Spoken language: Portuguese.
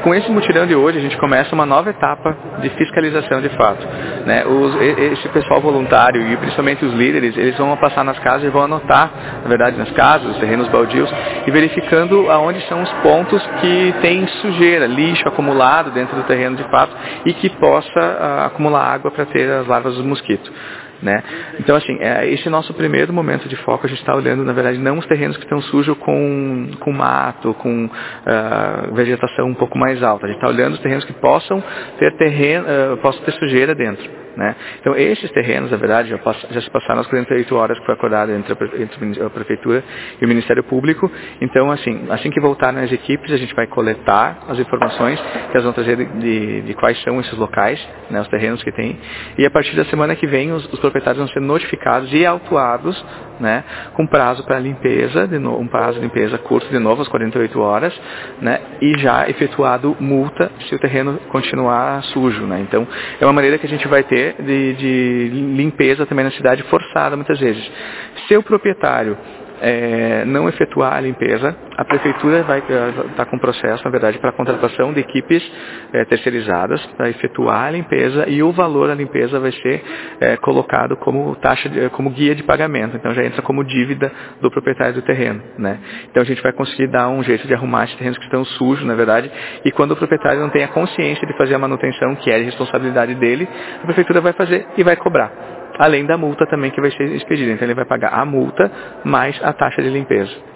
Com esse mutirão de hoje, a gente começa uma nova etapa de fiscalização de fato, né? Esse pessoal voluntário e principalmente os líderes, eles vão passar nas casas e vão anotar, na verdade, nas casas, os terrenos baldios, e verificando aonde são os pontos que tem sujeira, lixo acumulado dentro do terreno de fato e que possa acumular água para ter as larvas dos mosquitos. Né? Então, assim, esse nosso primeiro momento de foco, a gente está olhando, na verdade, não os terrenos que estão sujos com mato, com vegetação um pouco mais alta. A gente está olhando os terrenos que possam ter sujeira dentro. Né? Então, esses terrenos, na verdade, já se passaram as 48 horas que foi acordado entre a Prefeitura e o Ministério Público. Então, assim que voltarem as equipes, a gente vai coletar as informações que elas vão trazer de quais são esses locais, né, os terrenos que tem. E a partir da semana que vem, os proprietários vão ser notificados e autuados, né, com prazo para limpeza, um prazo de limpeza curto, de novo, às 48 horas, né, e já efetuado multa se o terreno continuar sujo. Né? Então, é uma maneira que a gente vai ter de limpeza também na cidade forçada muitas vezes. Se o proprietário não efetuar a limpeza, a Prefeitura vai estar com processo, na verdade, para a contratação de equipes terceirizadas para efetuar a limpeza e o valor da limpeza vai ser colocado como como guia de pagamento. Então já entra como dívida do proprietário do terreno. Né? Então a gente vai conseguir dar um jeito de arrumar esses terrenos que estão sujos, na verdade, e quando o proprietário não tem a consciência de fazer a manutenção, que é de responsabilidade dele, a Prefeitura vai fazer e vai cobrar. Além da multa também que vai ser expedida. Então ele vai pagar a multa mais a taxa de limpeza.